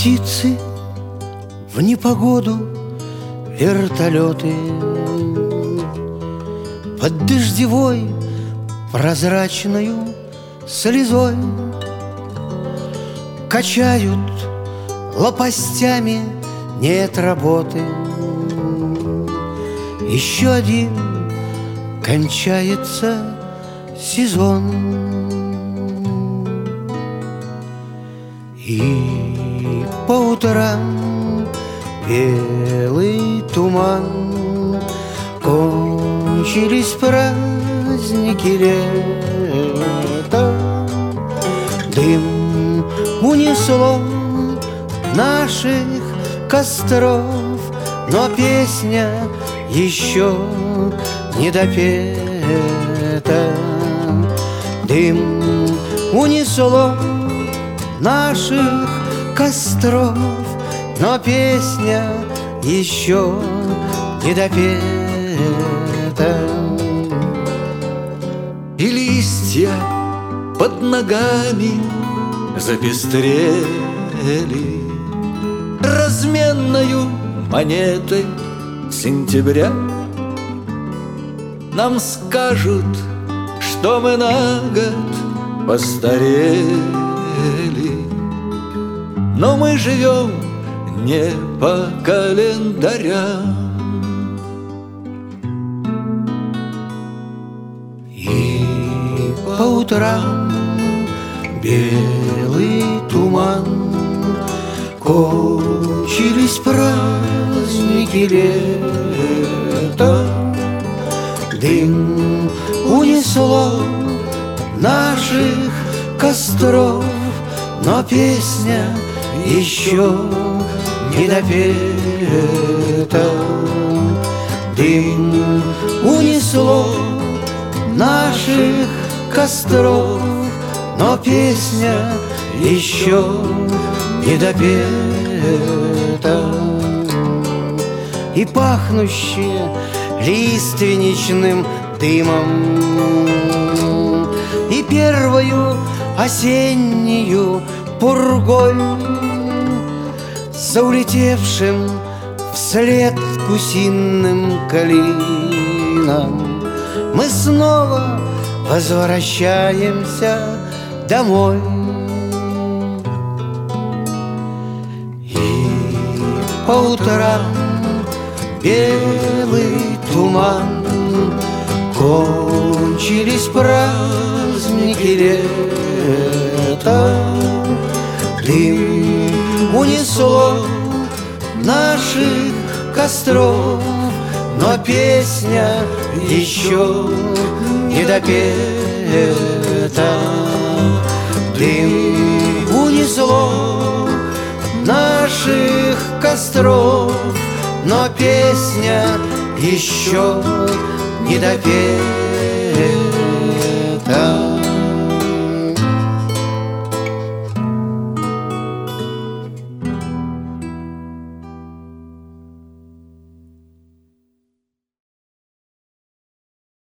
птицы в непогоду, вертолеты под дождевой прозрачною слезой качают лопастями, нет работы. Еще один кончается сезон. И по утрам белый туман, кончились праздники лета. Дым унесло наших костров, но песня еще не допета. Дым унесло наших костров, но песня еще не допета. И листья под ногами запестрели разменною монетой сентября. Нам скажут, что мы на год постарели, но мы живем не по календарям. И по утрам белый туман, кончились праздники лета. Дым унесло наших костров, но песня еще не допета. Дым унесло наших костров, но песня еще не допета. И пахнущие лиственничным дымом, и первою осеннюю пургой, за улетевшим вслед гусиным калином, мы снова возвращаемся домой. И по утрам белый туман, кончились праздники лета. Дым унесло наших костров, но песня еще не допета. Дым унесло наших костров, но песня еще не допета.